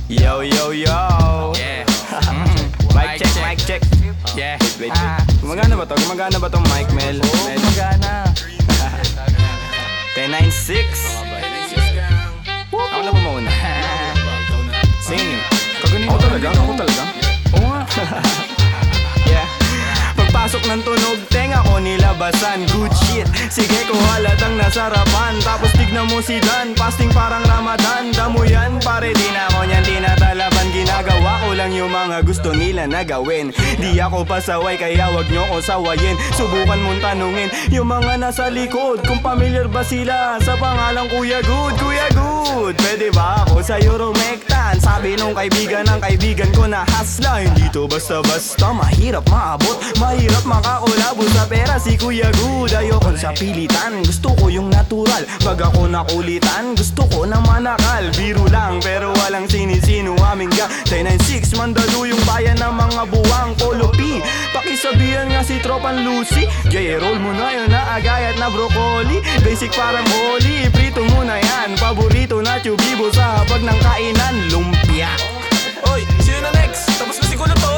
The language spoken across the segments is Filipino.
Yo, yo, yo. Yeah. Mic check, mic check. Yeah. Wait. Gumagana ba to? Gumagana ba tong mic, Mel? Oo, Mel? magana. 1096. Ako na ba mauna? Sing. Kaganin Ako talaga? Ako talaga? Oo nga. Yeah. Pagpasok ng tunog, tenga ko nilabasan. Good shit, sige ko halatang nasarapan. Tapos tignan mo si Dan, fasting parang Ramadan. Damo yan, pare di na ako niyan tinatalaban. Ginagawa ko lang yung mga gusto nila na gawin. Di ako pasaway kaya wag nyo ko sawayin. Subukan mong tanungin yung mga nasa likod kung familiar ba sila sa pangalang Kuya Good. Kuya Good, pwede ba ako sa Euromectan? Sabi nung kaibigan ng kaibigan ko na hasla. Hindi to basta-basta, mahirap maabot, mahirap makakulabo sa pera si Kuya Good. Ayokon sa pilitan, gusto ko yung natural. Pag ako nakulitan, gusto ko na manakal. Biro lang pero walang sinisino aming gang 1096, mandalo yung bayan ng mga buwang Polo P, pakisabihan nga si Tropan Lucy. J-roll mo na yun na agayat na broccoli. Basic parang holy, prito mo na yan. Paborito na tubibo sa hapag ng kainan, lumpia. Oy, sino na next? Tapos na siguro to.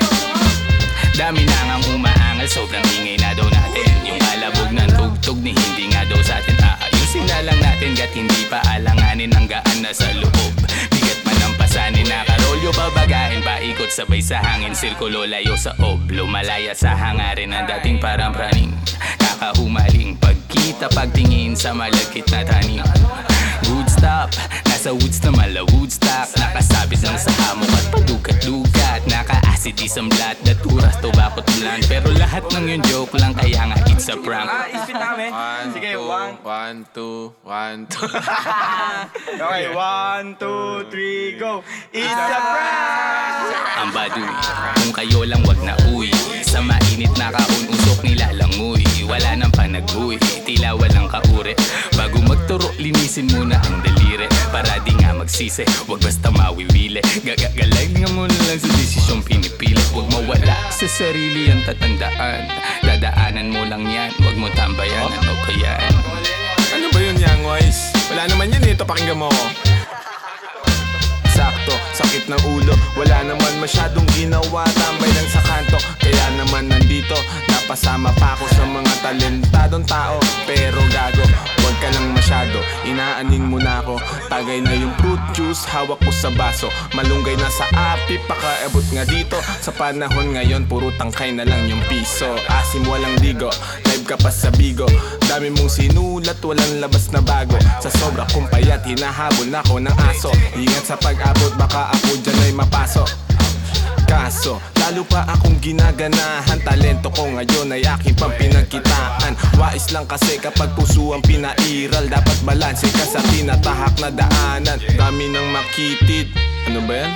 Dami na ngang umaangal, sobrang ingay na daw natin. Yung alabog ng tugtog ni hindi nga daw sa atin aayusin na lang natin. Gat hindi pa alanganin ang gaan na sa loob. Bigat man ang pasanin, nakarolyo babagahin. Paikot sabay sa hangin, sirkulo layo sa ob. Lumalaya sa hangarin ang dating parang praning. Kakahumaling pagkita pagtingin sa malagkit na taning. Good stop, nasa woods na mala Woodstock. Nakasabit lang sa hamok at padukat-dukat. Naka-acid isang blat, daturas to bakot blunt. Pero lahat ng yun joke lang kaya nga it's a prank. Ispit namin. Sige, one. 1, 2, 1, 2. Okay, 1, 2, 3, go. It's a prank! Ang baduy, kung kayo lang wag na uwi. Sa mainit na kahon usok nilalangoy. Wala nang panag-uwi, tila walang kaure. Bago magturo, linisin muna ang daliri. Para di nga magsisi, wag basta mawiwili. Gagalingan mo na lang sa desisyong pinipili. Wag mawala sa sarili ang tatandaan. Dadaanan mo lang yan, wag mo tambayan. Ano ba yan? Ano ba yun, Young Wise? Wala naman yan, ito pakinggan mo ko. Sakto, sakit ng ulo, wala naman masyadong ginawa. Tambay lang sa kanto, kaya naman nandito. Napasama pa ako sa mga talentadong tao. Pero gago, wag ka lang masyado, inaaning mo na ako. Tagay na yung fruit juice, hawak ko sa baso. Malunggay na sa api, pakaabot nga dito. Sa panahon ngayon, puro tangkay na lang yung piso. Asim walang ligo, live ka pa sa bigo. Dami mong sinulat, walang labas na bago. Sa sobra kong payat, hinahabol na ako ng aso. Ingat sa pag-abot, baka ako dyan ay mapasok. Kaso, lalo pa akong ginaganahan. Talento ko ngayon ay aking pampinagkitaan. Wais lang kasi kapag puso ang pinairal. Dapat balanse ka sa tinatahak na daanan. Dami ng makitid. Ano ba yan?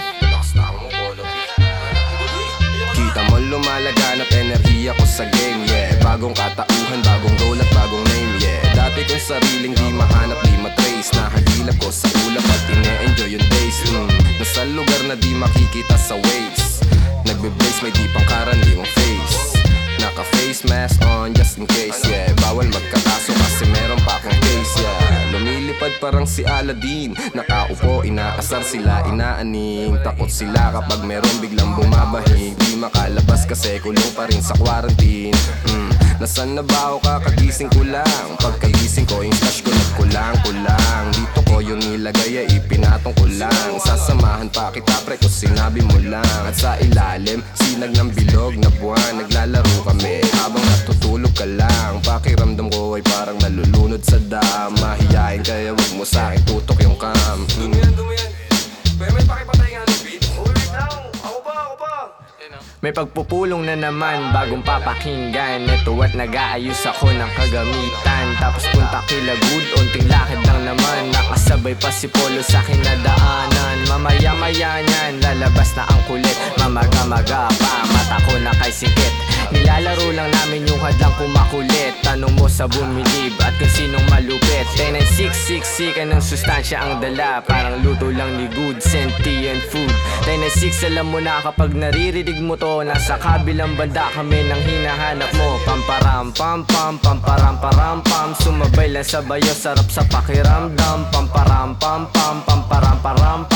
Kita mo lumalaganap enerhiya ko sa game, yeah. Bagong katauhan, bagong role at bagong name, yeah. Dati kong sariling di mahanap, di matrace. Nahagilap ko sa ulap at ine-enjoy yung days. Nasa lugar na di makikita sa waves. Nagbe-blaze, may di pang karaniwang face. Naka-face mask on just in case, yeah. Bawal magkakaso kasi meron pa akong case, yeah. Lumilipad parang si Aladdin. Nakaupo, inaasar sila, inaaning. Takot sila kapag meron biglang bumabahig. Di makalabas kasi kulong pa rin sa quarantine. Nasaan na ba ako kakagising ko lang? Pagkagising ko, yung stash ko nagkulang-kulang. Dito ko yung nilagay ay ipinatong ko lang. Sasamahan pa kita pre kung sinabi mo lang. At sa ilalim, sinag ng bilog na buwan. Naglalaro kami habang natutulog ka lang. Pakiramdam ko ay parang nalulunod sa dam. Mahiyain kaya wag mo sa'kin tutok yung cam. Dumiyan. Pwede may pakipatay nga ng beat? Wait lang, ako pa. May pagpupulong na naman, bagong papakinggan. Ito at nag-aayos ako ng kagamitan. Tapos punta kila Good, unting lakad lang naman. Nakasabay pa si Polo sa kinadaanan. Mamaya-maya niyan, lalabas na ang kulit. Mamaga-maga pa, mata ko na kay sikit. Nilalaro lang namin yung hadlang kumakulit. Tanong mo sa bumilib at kung sinong malupit. 1096, ka ng sustansya ang dala. Parang luto lang ni Good, sentient food. 1096, alam mo na kapag naririnig mo to. Nasa kabilang banda kami nang hinahanap mo. Pamparam pam pam, pamparam param pam. Sumabay lang sa bayo, sarap sa pakiramdam. Pamparam pam pam, pamparam param pam.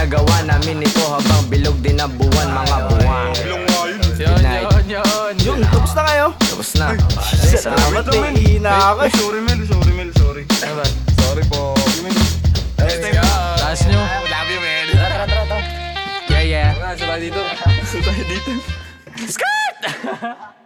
Ginagawa namin ito habang bilog din ang buwan, mga buwan. Yun, night. yun. Yun, tapos na kayo. Tapos na. Salamat, may ihina ako eh. Sorry Mel, sorry. Sorry po. Let's go. Taas nyo. Love you Mel. Yeah, yeah. Saan tayo dito? Ito tayo dito. Skirt!